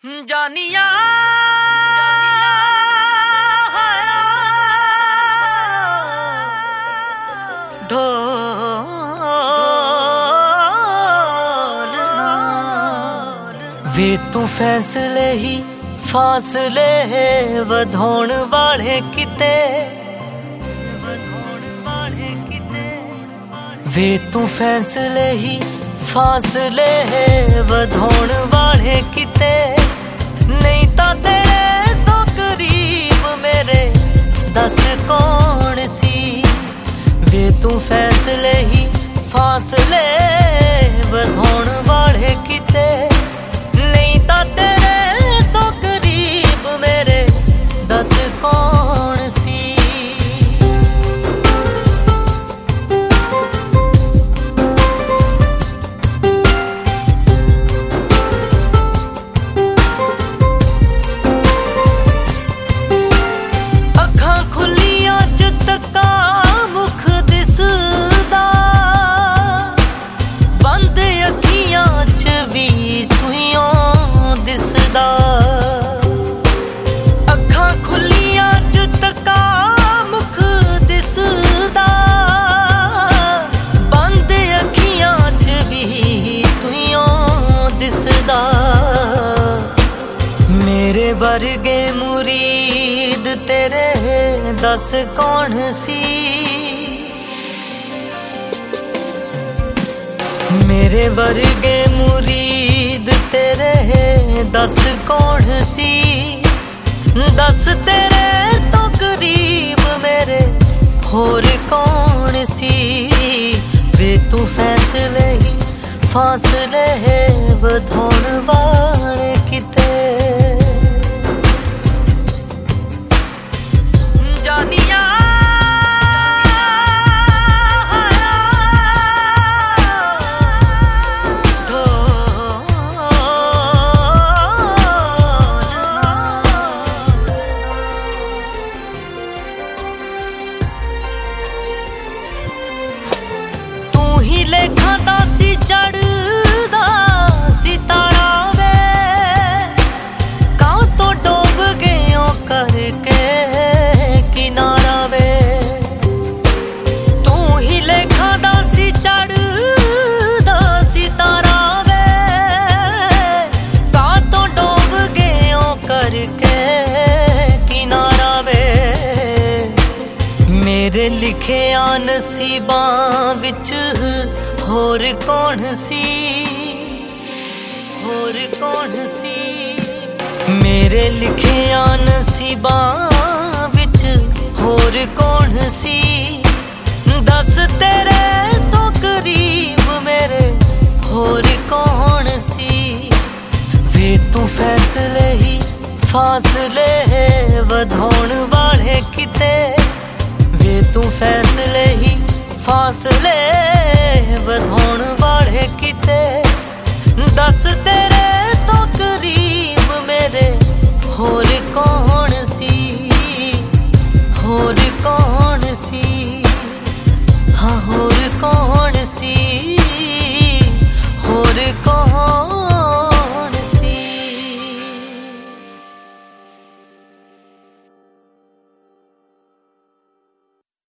जानिया वे तू फैसले ही फासले वधाउण वाले किते वे तू फैसले ही फासले वधाउण वाले किते नहीं ता तेरे तो करीब मेरे दस कौन सी वे तू फैसले ही फासले वधाउण वाले किते नहीं ता तेरे तो करीब मेरे दस कौन सी अखां खुलियां च तका मुख दिसदा बंद अखियां च भी तुइयों दिसदा अखां खुलियां च तका मुख दिसदा बंद अखियां च भी तुइयों दिसदा मेरे वर्गे मुरीद तेरे दस कौन सी मेरे वर्गे मुरीद तेरे दस कौन सी दस तेरे तो करीब मेरे होर कौन सी वे तू फैसले ही फासले वधाउण वाले किते जानिया लेखा दासी चढ़दा सितारा वे कां तो डूब गयो करके किनारा वे तू ही लेखा दासी चढ़दा सितारा वे कां तो डूब गयो करके किनारा वे मेरे लिखे नसीबां विच होर कौन सी मेरे लिखे नसीबां विच होर कौन सी दस तेरे तो करीब मेरे होर कौन सी वे तू फैसले ही फासले वधाउण वाले किते वे तू फैसले ही फासले वधाउण